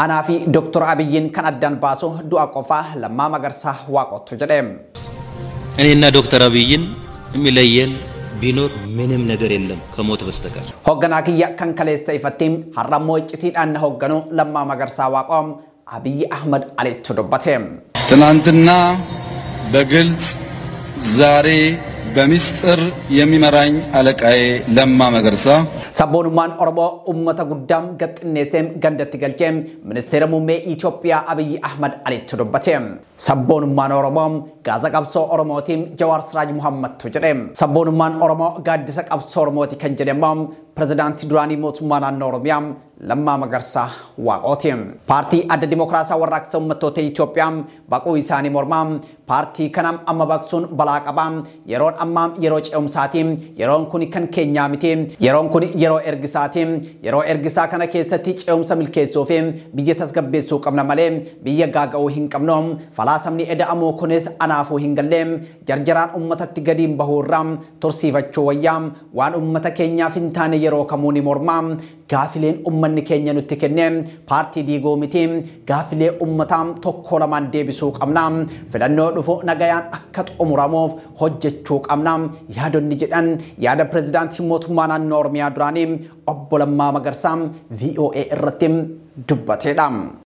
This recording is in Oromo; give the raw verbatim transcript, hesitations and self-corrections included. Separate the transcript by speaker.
Speaker 1: Anaa fi Doctor Abiyyiin kan addaan baasu du'a qofaa Lammaa Magarsaa waaqottu jedhe.
Speaker 2: እኔና ዶክተር አብይን የሚለየን ቢኖር ምንም ነገር የለም ከሞት በስተቀር።
Speaker 1: Hoogganaa kiyya kan kaleessa ifattiin har'ammoo icciitiidhaan na hoogganu Lammaa Magarsaa waaqoom Abiyyi Ahmad Aliitu dubbate.
Speaker 3: ትናንትና በግልጽ ዛሬ በሚስጥር የሚመራኝ አለቃዬ ለማ መገርሳ
Speaker 1: Sabboonummaan Oromoo uummata guddaam gaxxinneesseem gandatti galcheem ministeera muummee Itoophiyaa Abiyyi Ahmad Aliitu dubbate. Sabboonummaan Oromoo gaazaa qabsoo Oromootiin Jawaar Siraaj Muhammadtu jedhe. Sabboonummaan Oromoo gaaddisa qabsoo Oromooti kan jedhamu pirezidaantii duraanii mootummaa naannoo Oromiyaa Lammaa Magarsaa waaqooti. Paartii adda dimokiraasaa warraaqsa uummattoota Itoophiyaa baquu isaanii mormaa paartii kanam amma baqsuun balaa qabaa yeroon ammaa yeroo ce'umsaati yeroon kun kan keenyaa miti yeroon kun yeroo ergisaati yeroo ergisaa kana keessatti ce'umsa milkeessuuf biyya tasgabbeessuu qabna malee biyya gaaga'uu hin qabnu falaasamni eda'amuu kunis anaafuu hin galle jarjaraan ummatatti gadiin bahuurraa tursiifachuu wayyaa waan ummata keenyaaf hin taane yeroo kamuu ni mormaa gaafileen ummanni keenya nutti kenne paartii diigoo miti gaafilee ummataa tokko lamaan deebisuu qabna filannoo dhufu nagayaan akka xumuramuuf hojjechuu qabna yaadonni jedhan yaada pirezidaantii mootummaa naannoo Oromiyaa duraanii obbo Lammaa Magarsaa V O A irratti dubbateedha.